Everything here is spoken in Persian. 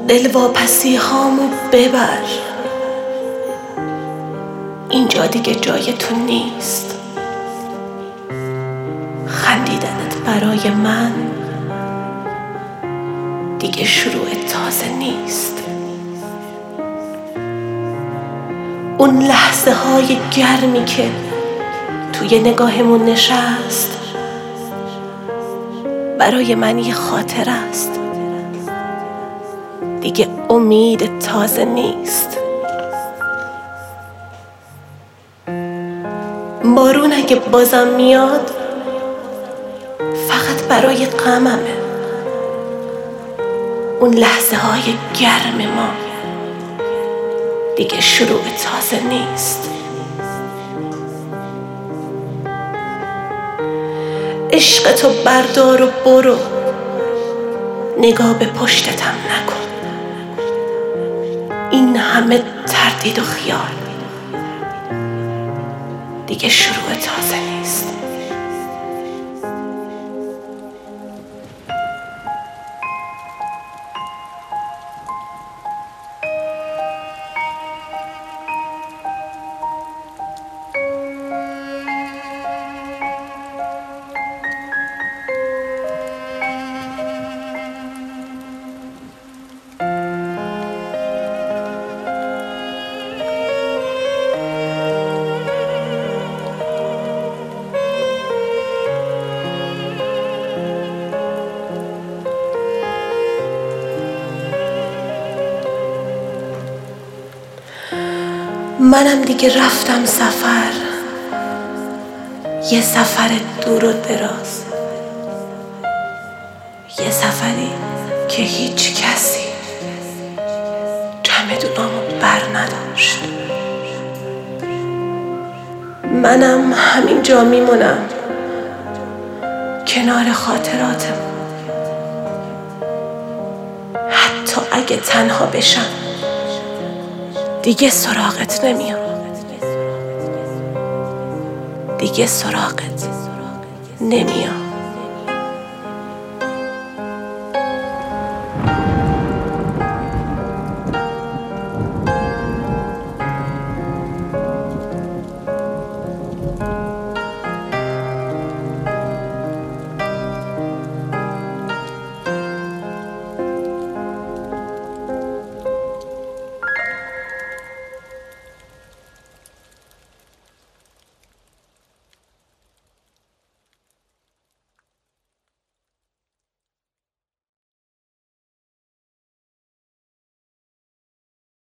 دلواپسی هامو ببر، اینجا دیگه جای تو نیست. خندیدنت برای من دیگه شروع تازه نیست. اون لحظه های گرمی که توی نگاهمون نشست برای من یه خاطر است، دیگه امید تازه نیست. بارون اگه بازم میاد فقط برای غممه. اون لحظه های گرم ما دیگه شروع تازه نیست. عشق تو بردار و برو، نگاه به پشتتم نکن. این همه تردید و خیال دیگه شروع تازه نیست. منم دیگه رفتم سفر، یه سفر دور و دراز، یه سفری که هیچ کسی چمدونامو بر نداشت. منم همینجا میمونم کنار خاطراتم، حتی اگه تنها بشم دیگه سراغت نمیام، دیگه سراغت نمیام.